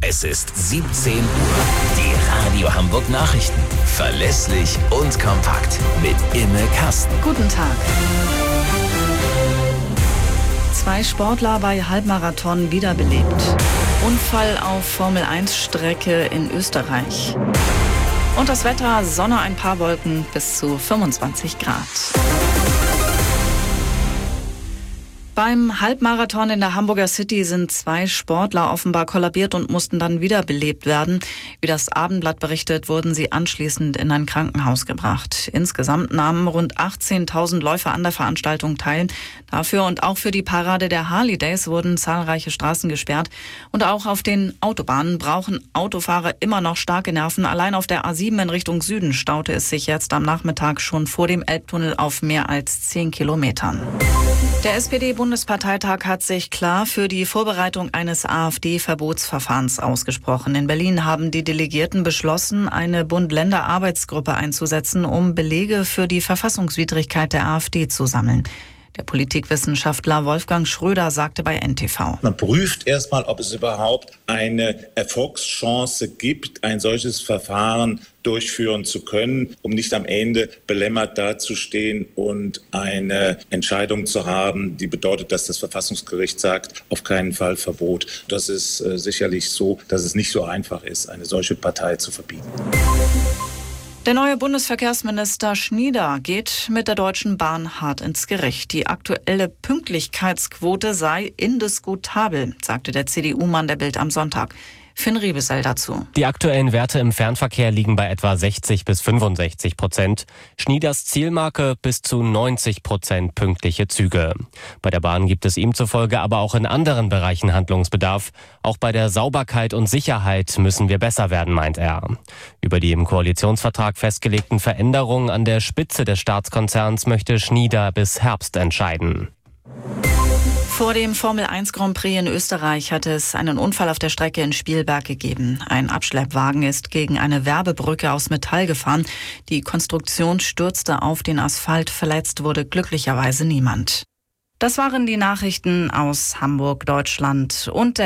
Es ist 17 Uhr. Die Radio Hamburg Nachrichten. Verlässlich und kompakt. Mit Imme Kasten. Guten Tag. 2 Sportler bei Halbmarathon wiederbelebt. Unfall auf Formel-1-Strecke in Österreich. Und das Wetter: Sonne, ein paar Wolken, bis zu 25 Grad. Beim Halbmarathon in der Hamburger City sind 2 Sportler offenbar kollabiert und mussten dann wiederbelebt werden. Wie das Abendblatt berichtet, wurden sie anschließend in ein Krankenhaus gebracht. Insgesamt nahmen rund 18.000 Läufer an der Veranstaltung teil. Dafür und auch für die Parade der Harley Days wurden zahlreiche Straßen gesperrt. Und auch auf den Autobahnen brauchen Autofahrer immer noch starke Nerven. Allein auf der A7 in Richtung Süden staute es sich jetzt am Nachmittag schon vor dem Elbtunnel auf mehr als 10 Kilometern. Der SPD-Bundesparteitag hat sich klar für die Vorbereitung eines AfD-Verbotsverfahrens ausgesprochen. In Berlin haben die Delegierten beschlossen, eine Bund-Länder-Arbeitsgruppe einzusetzen, um Belege für die Verfassungswidrigkeit der AfD zu sammeln. Der Politikwissenschaftler Wolfgang Schröder sagte bei NTV: Man prüft erstmal, ob es überhaupt eine Erfolgschance gibt, ein solches Verfahren durchführen zu können, um nicht am Ende belämmert dazustehen und eine Entscheidung zu haben, die bedeutet, dass das Verfassungsgericht sagt, auf keinen Fall Verbot. Das ist sicherlich so, dass es nicht so einfach ist, eine solche Partei zu verbieten. Der neue Bundesverkehrsminister Schnieder geht mit der Deutschen Bahn hart ins Gericht. Die aktuelle Pünktlichkeitsquote sei indiskutabel, sagte der CDU-Mann der Bild am Sonntag. Finn Riebesell dazu. Die aktuellen Werte im Fernverkehr liegen bei etwa 60-65%. Schnieders Zielmarke bis zu 90% pünktliche Züge. Bei der Bahn gibt es ihm zufolge aber auch in anderen Bereichen Handlungsbedarf. Auch bei der Sauberkeit und Sicherheit müssen wir besser werden, meint er. Über die im Koalitionsvertrag festgelegten Veränderungen an der Spitze des Staatskonzerns möchte Schnieder bis Herbst entscheiden. Vor dem Formel-1 Grand Prix in Österreich hat es einen Unfall auf der Strecke in Spielberg gegeben. Ein Abschleppwagen ist gegen eine Werbebrücke aus Metall gefahren. Die Konstruktion stürzte auf den Asphalt. Verletzt wurde glücklicherweise niemand. Das waren die Nachrichten aus Hamburg, Deutschland und der